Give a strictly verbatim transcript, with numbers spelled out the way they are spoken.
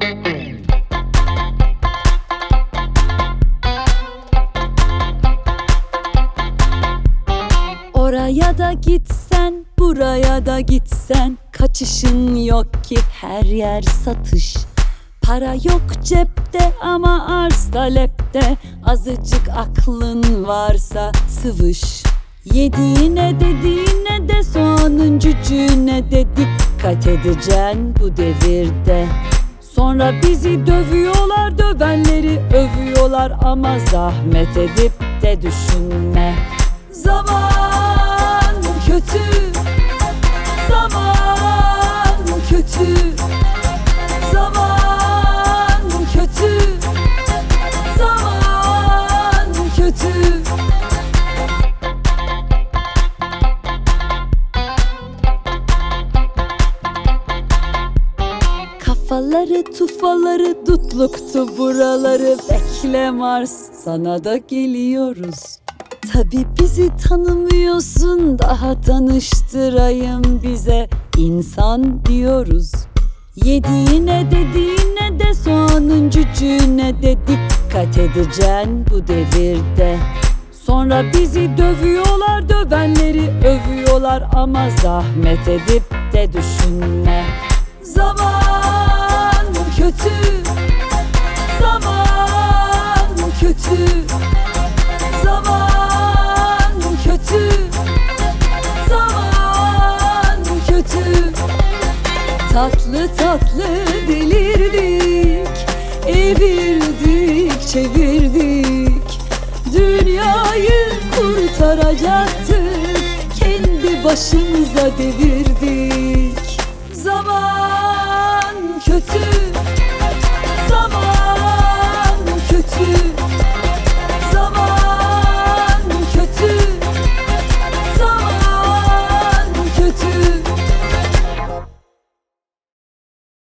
Oraya da gitsen, buraya da gitsen, kaçışın yok ki, her yer satış. Para yok cepte ama arz talepte, azıcık aklın varsa sıvış. Yediğine dediğine de soğanın cücüğüne de dikkat edeceksin bu devirde. Sonra bizi dövüyorlar, dövenleri övüyorlar ama zahmet edip de düşünme. Zaman kötü, zaman kötü, zaman kötü, zaman kötü. Kafaları tufaları dutluktu buraları, bekle Mars, sana da geliyoruz. Tabi bizi tanımıyorsun, daha tanıştırayım, bize insan diyoruz. Yediğine dediğine de soğanın cücüğüne de dikkat edeceksin bu devirde. Sonra bizi dövüyorlar, dövenleri övüyorlar ama zahmet edip de düşünme. Zaman kötü, zaman kötü, zaman kötü, zaman kötü. Tatlı tatlı delirdik, evirdik çevirdik, dünyayı kurtaracaktık, kendi başımıza devirdik. Zaman kötü,